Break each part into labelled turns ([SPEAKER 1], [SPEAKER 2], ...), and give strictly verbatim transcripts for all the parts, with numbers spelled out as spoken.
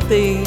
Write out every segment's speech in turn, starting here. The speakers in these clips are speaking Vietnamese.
[SPEAKER 1] tình.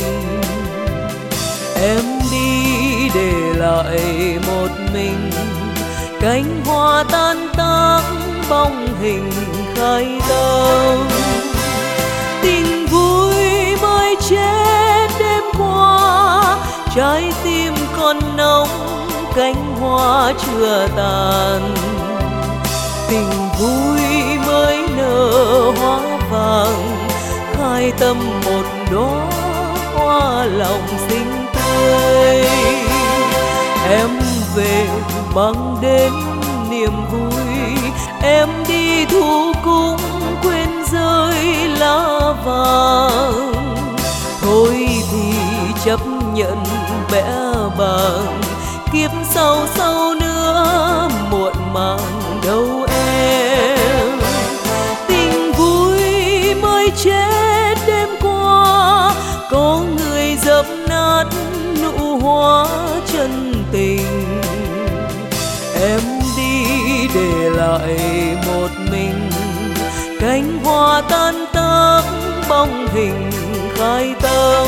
[SPEAKER 1] Em đi để lại một mình, cánh hoa tan tác bóng hình khai tâm. Tình vui mới chết đêm qua, trái tim còn nóng cánh hoa chưa tàn. Tình vui mới nở hoa vàng, khai tâm một đóa hoa lòng xinh tươi. Em về mang đến niềm vui, em đi thu cung quên rơi lá vàng. Thôi thì chấp nhận bẽ bàng, kiếp sau sau nữa muộn màng đâu em. Tình vui mới chết đêm qua, có người dập nát nụ hoa chân tình. Em đi để lại một mình, cánh hoa tan tác bóng hình khai tâm.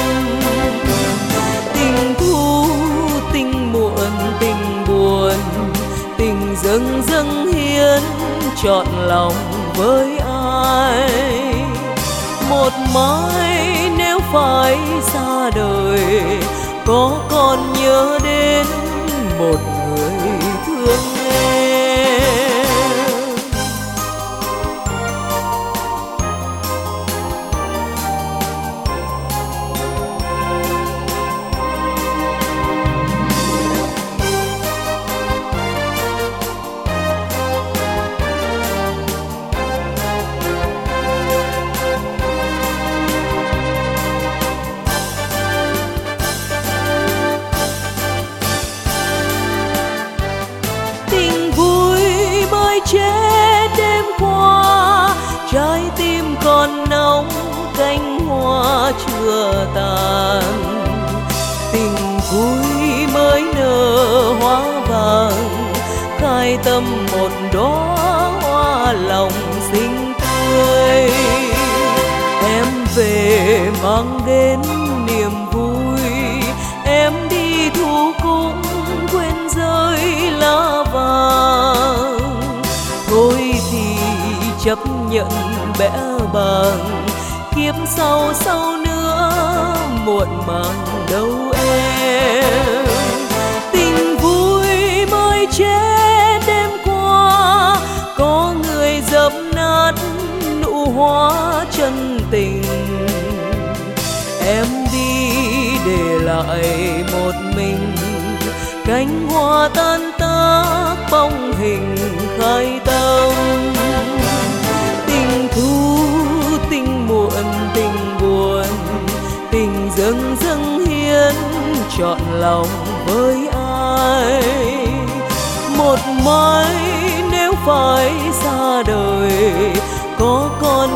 [SPEAKER 1] Tình thu tình muộn tình buồn, tình dâng dâng hiến trọn lòng với ai. Một mai nếu phải xa đời, có còn nhớ đến một người thương em. Chết đêm qua, trái tim còn nóng cánh hoa chưa tàn. Tình vui mới nở hoa vàng, khai tâm một đóa hoa lòng xinh tươi. Em về mang đến niềm vui, em đi thu cung quên rơi lá vàng. Thôi thì chấp nhận bẽ bàng, kiếp sau sau nữa muộn màng đâu em. Tình vui mới chết đêm qua, có người dập nát nụ hoa chân tình. Em đi để lại một mình, cánh hoa tan tác bóng hình khai tâm. Tình thu tình muộn tình buồn, tình dâng dâng hiến trọn lòng với ai. Một mai nếu phải xa đời, có còn